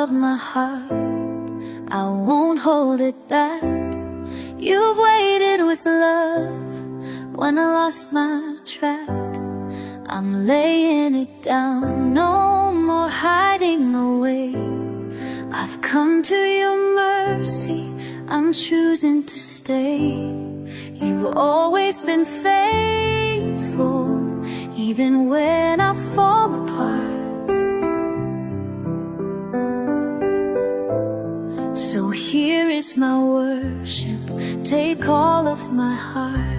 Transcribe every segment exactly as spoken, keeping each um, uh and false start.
of my heart, I won't hold it back. You've waited with love when I lost my track. I'm laying it down, no more hiding away. I've come to your mercy, I'm choosing to stay. You've always been faithful, even when I fall apart. So here is my worship, take all of my heart.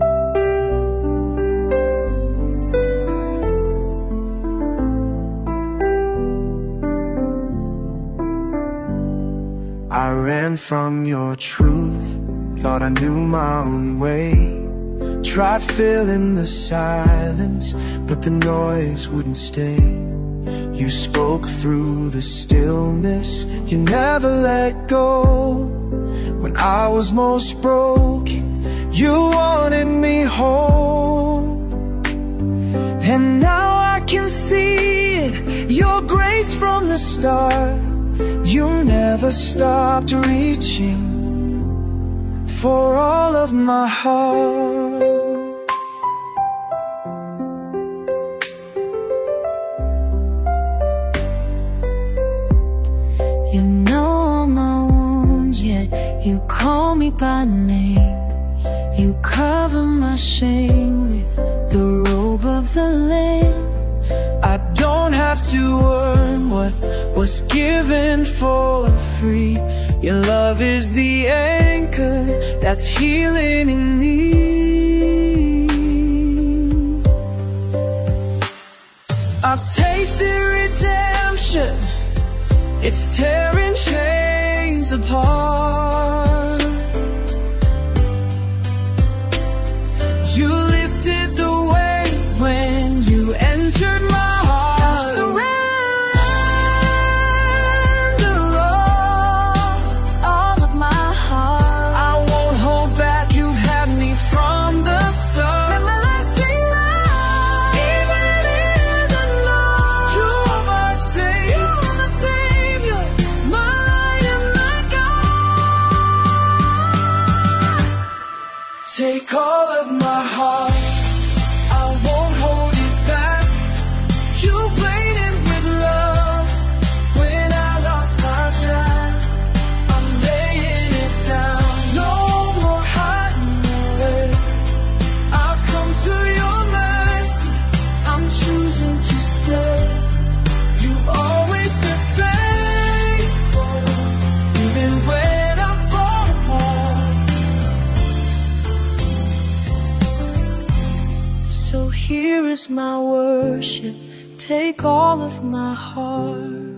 I ran from your truth, thought I knew my own way. Tried filling the silence, but the noise wouldn't stay. You spoke through the stillness, you never let go. When I was most broken, you wanted me whole. And now I can see it, your grace from the start. You never stopped reaching for all of my heart. You know all my wounds, yet you call me by name. You cover my shame with the robe of the Lamb. I don't have to earn what was given for free. Your love is the anchor that's healing in me. I've tasted redemption, it's tearing chains apart. You lifted the weight when you entered my take all of my heart, I won't hold it back. You waited with love when I lost my track. I'm laying it down, no more hiding away. I've come to your mercy, I'm choosing to stay. You've always been faithful, even when I fall apart. So here is my worship, take all of my heart.